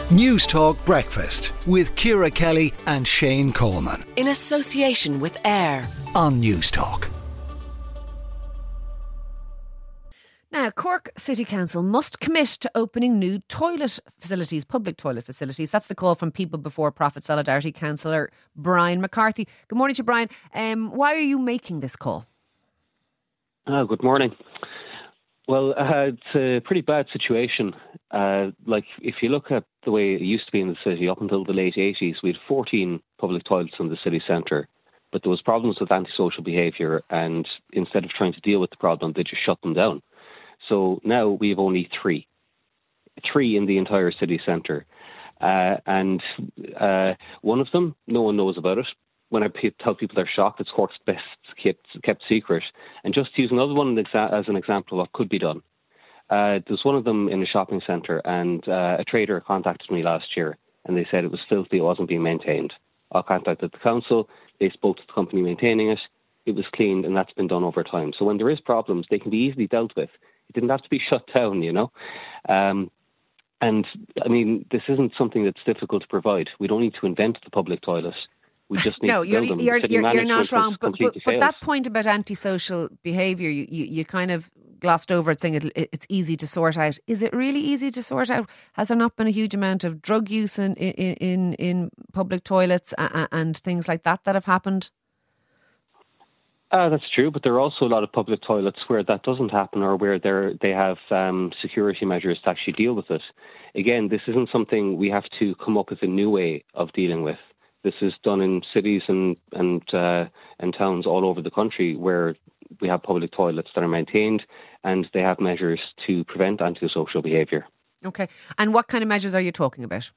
News Talk Breakfast with Ciara Kelly and Shane Coleman. In association with AIR On News Talk. Now, Cork City Council must commit to opening new toilet facilities, public toilet facilities. That's the call from People Before Profit Solidarity Councillor Brian McCarthy. Good morning to you, Brian. Why are you making this call? Good morning. Well, it's a pretty bad situation. If you look at the way it used to be in the city, up until the late 80s, we had 14 public toilets in the city centre. But there was problems with antisocial behaviour, and instead of trying to deal with the problem, they just shut them down. So now we have only three in the entire city centre. And one of them, no one knows about it. When I tell people they're shocked, it's Cork's best kept secret. And just to use another one as an example of what could be done. There's one of them in a shopping centre, and a trader contacted me last year, and they said it was filthy, it wasn't being maintained. I contacted the council, they spoke to the company maintaining it, it was cleaned, and that's been done over time. So when there is problems, they can be easily dealt with. It didn't have to be shut down, you know. And, I mean, this isn't something that's difficult to provide. We don't need to invent the public toilet. We just need to build them. You're not wrong. But that point about antisocial behaviour, you kind of glossed over it, saying it's easy to sort out. Is it really easy to sort out? Has there not been a huge amount of drug use in public toilets and things like that have happened? That's true, but there are also a lot of public toilets where that doesn't happen, or where they have security measures to actually deal with it. Again, this isn't something we have to come up with a new way of dealing with. This is done in cities and towns all over the country where we have public toilets that are maintained, and they have measures to prevent antisocial behaviour. Okay, and what kind of measures are you talking about?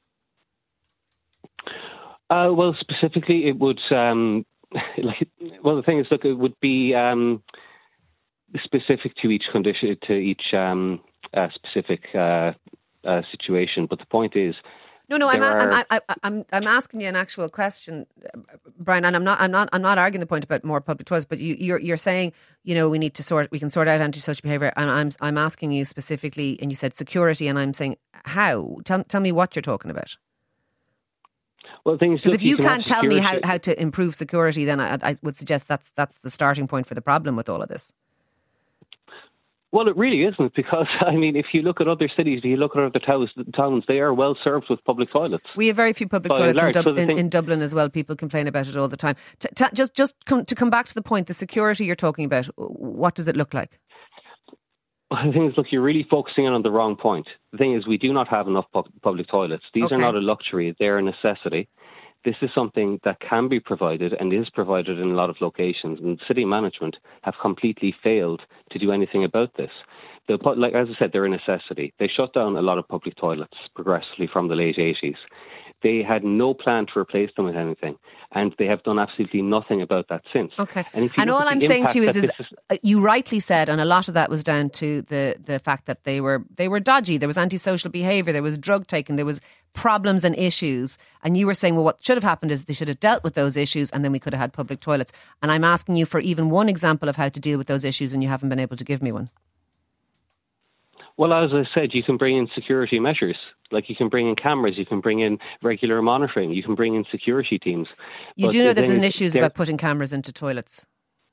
Well, specifically, it would. The thing is, look, it would be specific to each condition, to each specific situation. But the point is, I'm asking you an actual question, Brian, and I'm not arguing the point about more public toilets, but you're saying, you know, we can sort out antisocial behaviour, and I'm asking you specifically, and you said security, and I'm saying how? Tell me what you're talking about. Well, because if you can't tell me how to improve security, then I would suggest that's the starting point for the problem with all of this. Well, it really isn't, because, I mean, if you look at other cities, if you look at other towns, they are well served with public toilets. We have very few public toilets in Dublin as well. People complain about it all the time. To come back to the point, the security you're talking about, what does it look like? Well, the thing is, look, you're really focusing in on the wrong point. The thing is, we do not have enough public toilets. These are not a luxury, they're a necessity. This is something that can be provided and is provided in a lot of locations, and city management have completely failed to do anything about this. As I said, they're a necessity. They shut down a lot of public toilets progressively from the late 80s. They had no plan to replace them with anything, and they have done absolutely nothing about that since. Okay. And all I'm saying to you is you rightly said, and a lot of that was down to the fact that they were dodgy. There was antisocial behaviour, there was drug taking, there was problems and issues. And you were saying, well, what should have happened is they should have dealt with those issues, and then we could have had public toilets. And I'm asking you for even one example of how to deal with those issues, and you haven't been able to give me one. Well, as I said, you can bring in security measures. Like, you can bring in cameras, you can bring in regular monitoring, you can bring in security teams. You do know that there's issues about putting cameras into toilets?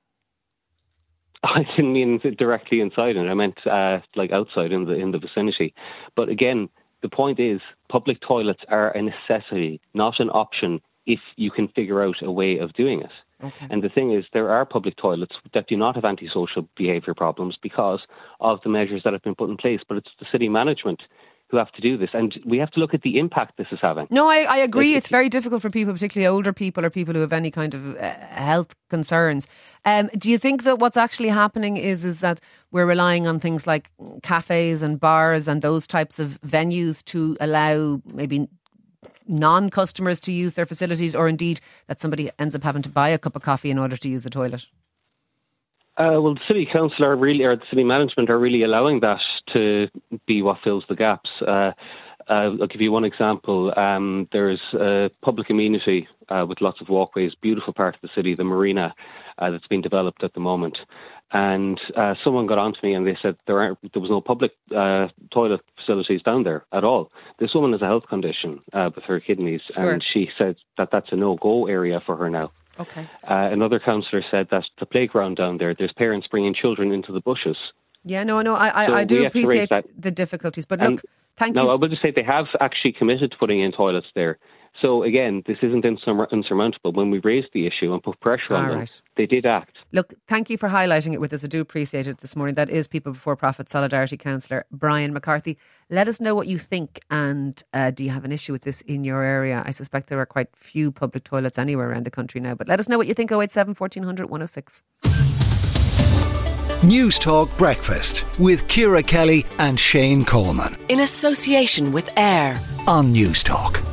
I didn't mean directly inside it. I meant outside in the vicinity. But again, the point is, public toilets are a necessity, not an option, if you can figure out a way of doing it. Okay. And the thing is, there are public toilets that do not have antisocial behaviour problems because of the measures that have been put in place. But it's the city management who have to do this. And we have to look at the impact this is having. No, I agree. It's very difficult for people, particularly older people or people who have any kind of health concerns. Do you think that what's actually happening is that we're relying on things like cafes and bars and those types of venues to allow maybe non-customers to use their facilities, or indeed that somebody ends up having to buy a cup of coffee in order to use the toilet? Well, the city council or the city management are really allowing that to be what fills the gaps. I'll give you one example. There's a public amenity with lots of walkways, beautiful part of the city, the marina, that's being developed at the moment. And someone got on to me and they said there was no public toilet facilities down there at all. This woman has a health condition with her kidneys, and she said that that's a no-go area for her now. Okay. Another councillor said that the playground down there's parents bringing children into the bushes. Yeah, no, I do appreciate the difficulties, but look, thank you. No, I will just say they have actually committed to putting in toilets there. So again, this isn't insurmountable. When we raised the issue and put pressure on them, they did act. Look, thank you for highlighting it with us. I do appreciate it this morning. That is People Before Profit Solidarity Councillor Brian McCarthy. Let us know what you think, and do you have an issue with this in your area? I suspect there are quite few public toilets anywhere around the country now, but let us know what you think. 087 1400 106. News Talk Breakfast with Ciara Kelly and Shane Coleman. In association with AIR On News Talk.